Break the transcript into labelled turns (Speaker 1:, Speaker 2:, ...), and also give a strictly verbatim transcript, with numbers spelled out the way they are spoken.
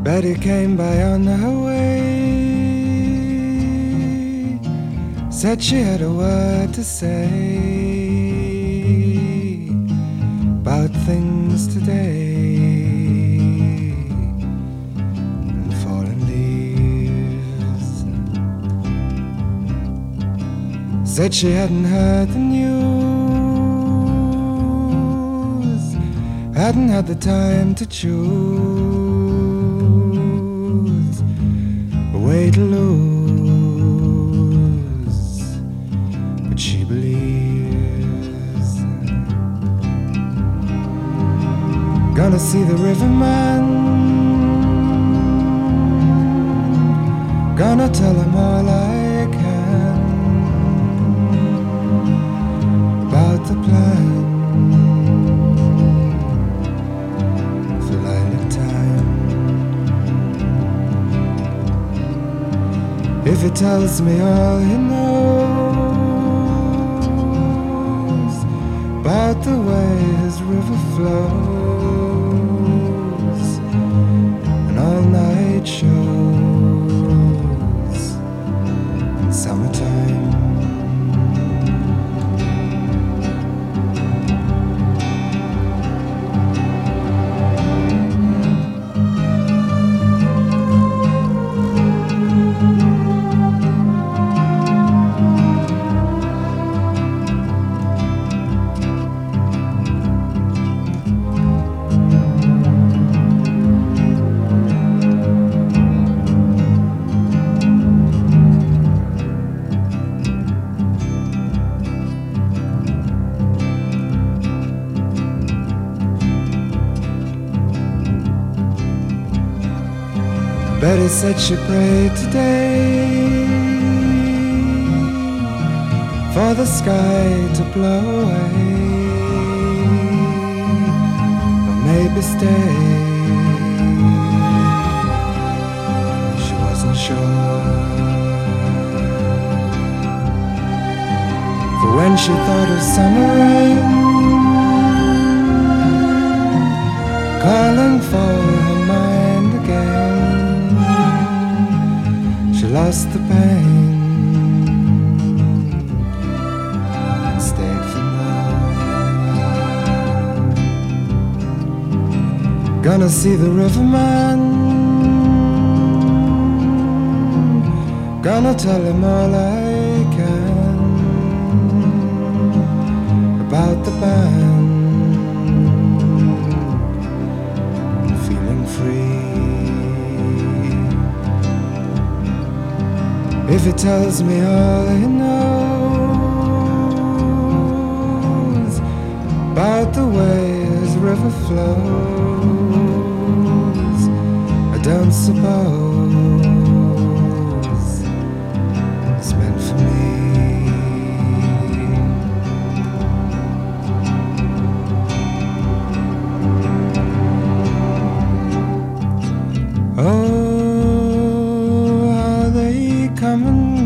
Speaker 1: Betty came by on her way, said she had a word to say about things today and fallen leaves. Said she hadn't heard the news, hadn't had the time to choose a way to lose, but she believes. Gonna see the riverman, gonna tell him all I can about the plan for lilac time. If he tells me all he knows about the way his river flows and all night shows in summertime. Betty said she prayed today for the sky to blow away, or maybe stay. She wasn't sure, for when she thought of summer rain calling for her mind again, she lost the pain and stayed for more. Gonna see the riverman, gonna tell him all I can about the band, feeling free. If he tells me all he knows about the way his river flows, I don't suppose it's meant for me. Oh, how they come and